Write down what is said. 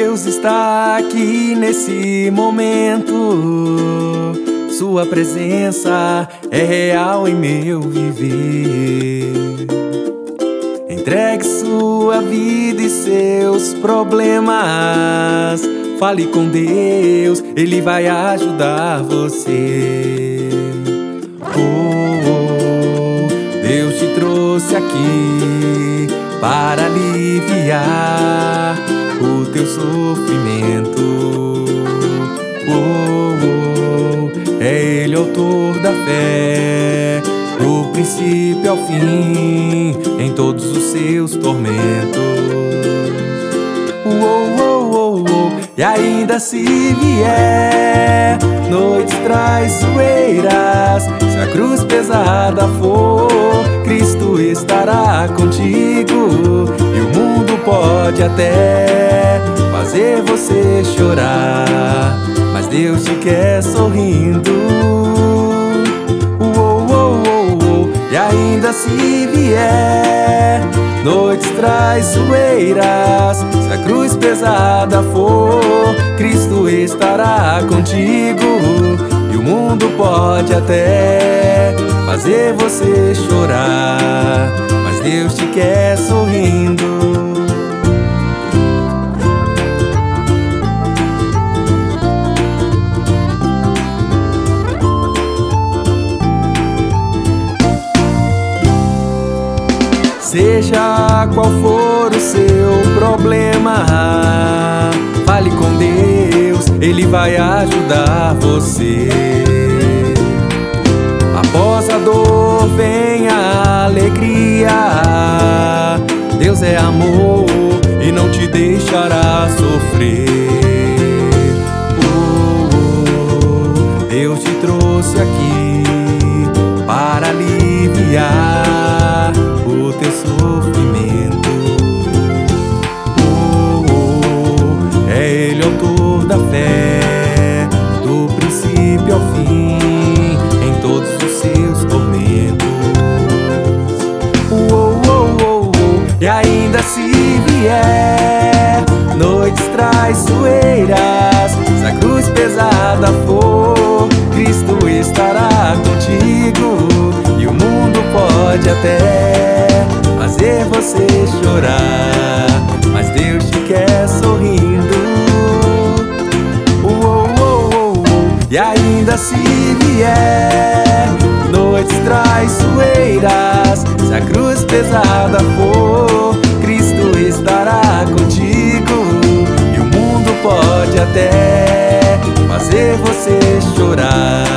Deus está aqui nesse momento. Sua presença é real em meu viver. Entregue sua vida e seus problemas. Fale com Deus, Ele vai ajudar você. Deus te trouxe aqui para aliviar o teu sofrimento. É Ele autor da fé, do princípio ao fim, em todos os seus tormentos. E ainda se vier noites traiçoeiras, se a cruz pesada for, Cristo estará contigo. E o mundo pode até fazer você chorar, mas Deus te quer sorrindo. E ainda se vier noites traiçoeiras, se a cruz pesada for, Cristo estará contigo. E o mundo pode até fazer você chorar, mas Deus te quer sorrindo. Seja qual for o seu problema, fale com Deus, Ele vai ajudar você. Após a dor vem a alegria. Deus é amor e não te deixará sofrer. Deus te trouxe aqui para aliviar o teu sofrimento. É Ele autor da fé, do princípio ao fim, em todos os seus tormentos. E ainda se vier noites traiçoeiras, se a cruz pesada for, Cristo estará contigo. E o mundo pode até fazer você chorar, mas Deus te quer sorrindo. E ainda se vier noites traiçoeiras, se a cruz pesada for, Cristo estará contigo. E o mundo pode até fazer você chorar,